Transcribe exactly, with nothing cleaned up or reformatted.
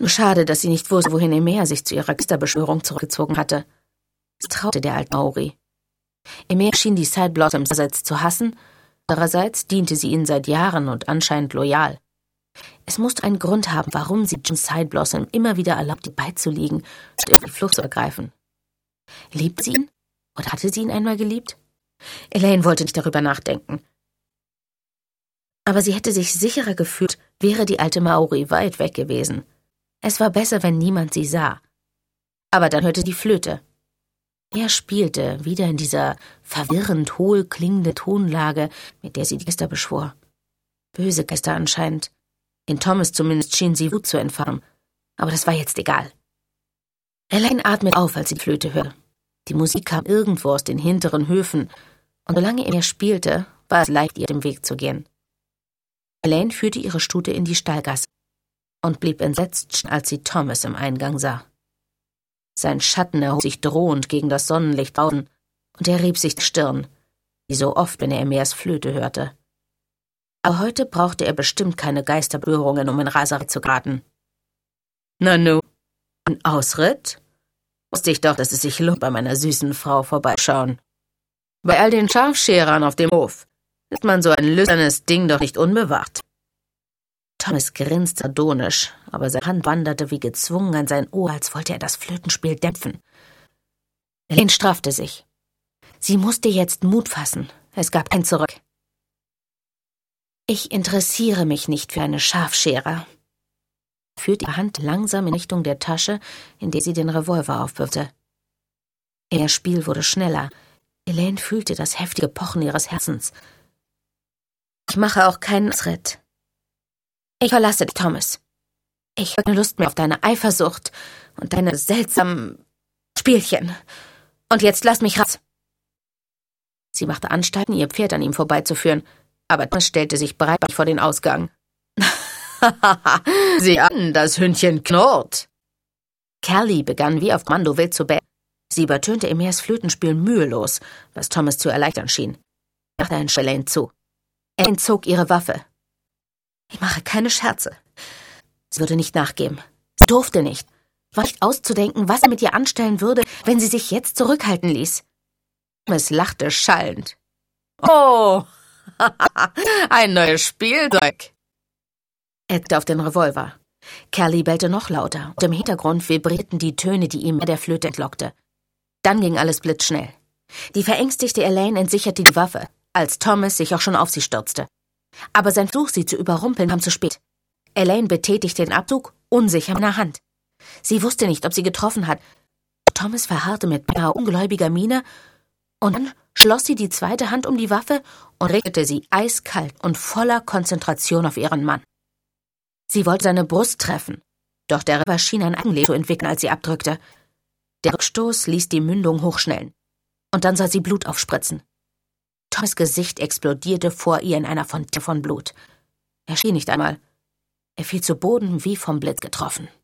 Schade, dass sie nicht wusste, wohin Emea sich zu ihrer Geisterbeschwörung zurückgezogen hatte. Es traute der alten Maori. Emea schien die Side Blossoms einerseits zu hassen, andererseits diente sie ihnen seit Jahren und anscheinend loyal. Es musste einen Grund haben, warum sie Jim Side Blossom immer wieder erlaubte, beizulegen und auf die Flucht zu ergreifen. Liebte sie ihn? Oder hatte sie ihn einmal geliebt? Elaine wollte nicht darüber nachdenken. Aber sie hätte sich sicherer gefühlt, wäre die alte Maori weit weg gewesen. Es war besser, wenn niemand sie sah. Aber dann hörte die Flöte. Er spielte, wieder in dieser verwirrend hohl klingenden Tonlage, mit der sie die Geister beschwor. Böse Geister anscheinend. In Thomas zumindest schien sie Wut zu entfachen. Aber das war jetzt egal. Elaine atmete auf, als sie die Flöte hörte. Die Musik kam irgendwo aus den hinteren Höfen, und solange er spielte, war es leicht, ihr den Weg zu gehen. Elaine führte ihre Stute in die Stallgasse und blieb entsetzt, als sie Thomas im Eingang sah. Sein Schatten erhob sich drohend gegen das Sonnenlicht draußen, und er rieb sich die Stirn, wie so oft, wenn er Emeas Flöte hörte. Aber heute brauchte er bestimmt keine Geisterberührungen, um in Raserei zu geraten. »Na nu, ein Ausritt? Wusste ich doch, dass es sich lohnt, bei meiner süßen Frau vorbeischauen. Bei all den Scharfscherern auf dem Hof ist man so ein lüsternes Ding doch nicht unbewacht.« Thomas grinste sardonisch, aber seine Hand wanderte wie gezwungen an sein Ohr, als wollte er das Flötenspiel dämpfen. Elaine straffte sich. Sie musste jetzt Mut fassen. Es gab kein Zurück. »Ich interessiere mich nicht für eine Scharfscherer«, führte ihre Hand langsam in Richtung der Tasche, in der sie den Revolver aufwirfte. Ihr Spiel wurde schneller. Elaine fühlte das heftige Pochen ihres Herzens. »Ich mache auch keinen Ausritt. Ich verlasse dich, Thomas. Ich habe keine Lust mehr auf deine Eifersucht und deine seltsamen Spielchen. Und jetzt lass mich raus.« Sie machte Anstalten, ihr Pferd an ihm vorbeizuführen, aber Thomas stellte sich breitbeinig vor den Ausgang. »Sieh an, das Hündchen knurrt!« Callie begann wie auf Kommando wild zu bellen. Sie übertönte Emeas Flötenspiel mühelos, was Thomas zu erleichtern schien. Er machte einen Elaine zu. Elaine zog ihre Waffe. »Ich mache keine Scherze.« Sie würde nicht nachgeben. Sie durfte nicht. War nicht auszudenken, was er mit ihr anstellen würde, wenn sie sich jetzt zurückhalten ließ. Thomas lachte schallend. »Oh, ein neues Spielzeug!« Er tippte auf den Revolver. Callie bellte noch lauter, und im Hintergrund vibrierten die Töne, die ihm der Flöte entlockte. Dann ging alles blitzschnell. Die verängstigte Elaine entsicherte die Waffe, als Thomas sich auch schon auf sie stürzte. Aber sein Versuch, sie zu überrumpeln, kam zu spät. Elaine betätigte den Abzug, unsicher in der Hand. Sie wusste nicht, ob sie getroffen hat. Thomas verharrte mit beinahe ungläubiger Miene, und dann schloss sie die zweite Hand um die Waffe und richtete sie eiskalt und voller Konzentration auf ihren Mann. Sie wollte seine Brust treffen, doch der Revolver schien ein Eigenleben zu entwickeln, als sie abdrückte. Der Rückstoß ließ die Mündung hochschnellen, und dann sah sie Blut aufspritzen. Thomas' Gesicht explodierte vor ihr in einer Fontäne von Blut. Er schrie nicht einmal. Er fiel zu Boden wie vom Blitz getroffen.